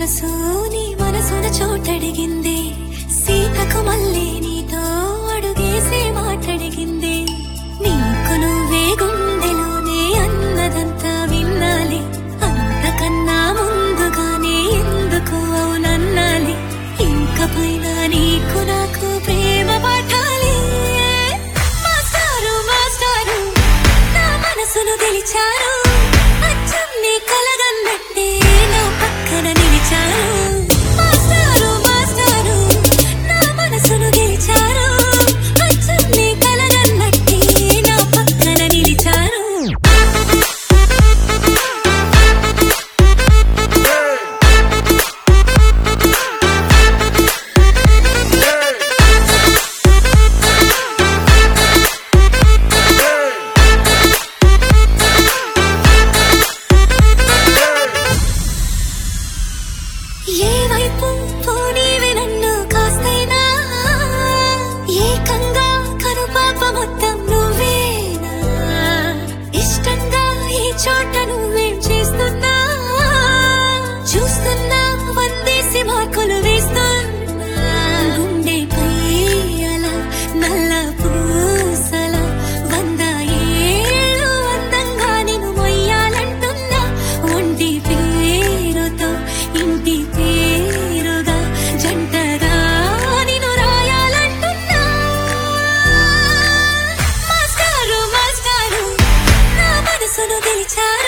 మనసు నీ మనసున చోటడిగింది సీతకు మళ్ళీ నీతో అడుగేసే మాటడిగింది నీకు నువ్వే గుండెలోనే అన్నదంతా విన్నాలి అంతకన్నా ముందుగానే ఎందుకు అవునన్నాలి ఇంకపైన నీకు నాకు ప్రేమ పాఠాలి మాస్టారు మాస్టారు నా మనసును గెలిచారు అచ్చం నీ కలగన్నట్టే నా పక్కన నిలిచారు మాస్టారు మాస్టారు నా మనసును గెలిచారు అచ్చం నీ కలగన్నట్టే నా పక్కన నిలిచారు ఏ వైపు పోనీవి నన్ను కాస్తైనా ఏకంగా కనుపాప మొత్తం నువ్వేనా ఇష్టంగా ఈ చోట నువ్వేం చేస్తున్నా చూస్తున్నా వందేసి మార్కులు వేస్తున్నా గుండెపై అలా నల్ల పూసల 100 ఏళ్ళు అందంగా నిన్ను మొయ్యాలంటున్నా ఒంటి పేరుతో ఇంటి పేరుగా జంటగా నిన్ను రాయాలంటున్నా మాస్టారు మాస్టారు నా మనసును గెలిచారు